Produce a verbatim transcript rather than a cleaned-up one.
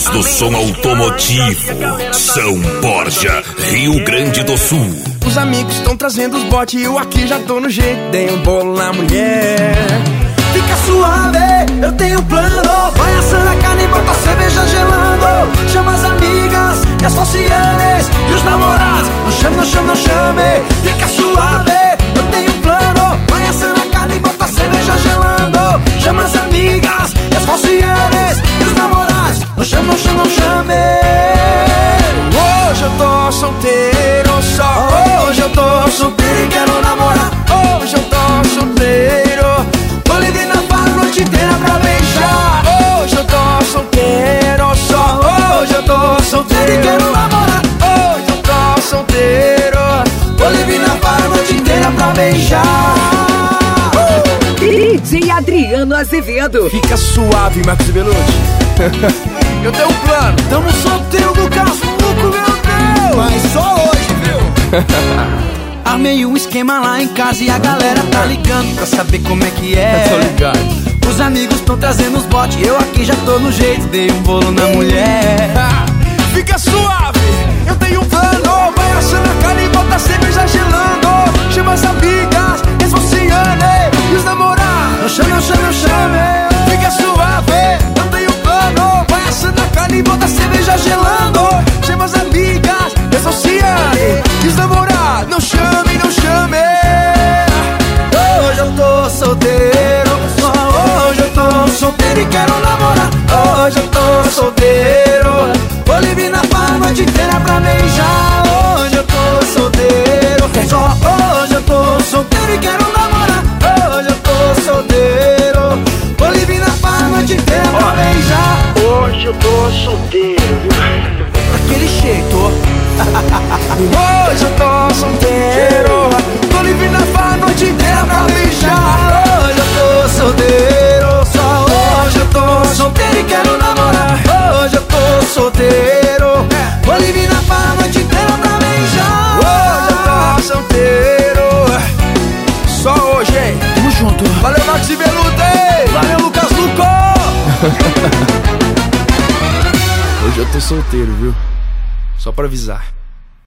do som automotivo. São Borja, Rio Grande do Sul. Os amigos estão trazendo os botes e eu aqui já tô no jeito. Dei um bolo na mulher. Fica suave, eu tenho um plano. Vai assando a carne e bota a cerveja gelando. Chama as amigas e as socianes e os namorados. Não chame, não chame, não chame. Fica suave, eu tenho um plano. Vai assando a carne e bota a cerveja gelando. Chama as amigas e as socianes e os namorados. Não chame, não chame, não chame. Hoje eu tô solteiro só. Hoje eu tô solteiro e quero namorar. Hoje eu tô solteiro. Tô livre na farra a noite inteira pra beijar. Hoje eu tô solteiro só. Hoje eu tô solteiro e quero namorar. Hoje eu tô solteiro. Tô livre na farra a noite inteira pra beijar. D J Adriano Azevedo. Fica suave, Marcos Belucci. Eu tenho um plano. Tamo solteiro do Casmuco, meu Deus. Mas só hoje, viu? Armei um esquema lá em casa e a galera tá ligando pra saber como é que é. Eu tô ligado. Os amigos tão trazendo os botes, eu aqui já tô no jeito. Dei um bolo na mulher. Fica suave, eu tenho um plano. Vai assando a carne e bota a cerveja gelando. Chama as amigas, as socianes e os namorados. Não chame, não chame, não chame. Fica suave, eu tenho um plano. Vai assando a carne e bota a cerveja gelando. Chama as amigas, as socianes e os namorados. Não chame, não chame. Hoje eu tô solteiro. Hoje eu tô solteiro e quero namorar. Hoje eu tô solteiro. Vou livre na farra a noite inteira pra beijar. Hoje eu tô solteiro. Só hoje eu tô solteiro e quero namorar. Hoje eu tô solteiro. Vou livre na farra a noite inteira pra beijar. Hoje eu tô solteiro, viu? Daquele jeito. Hoje eu tô solteiro. Tô livre na farra a noite inteira pra beijar. Hoje eu tô solteiro. Só hoje eu tô solteiro e quero namorar. Hoje eu tô solteiro. Tô livre na farra a noite inteira pra beijar. Hoje eu tô solteiro. Só hoje, hein? Tamo junto. Valeu, Max e Belucci. Valeu, Lucas Luco. Hoje eu tô solteiro, viu? Só pra avisar.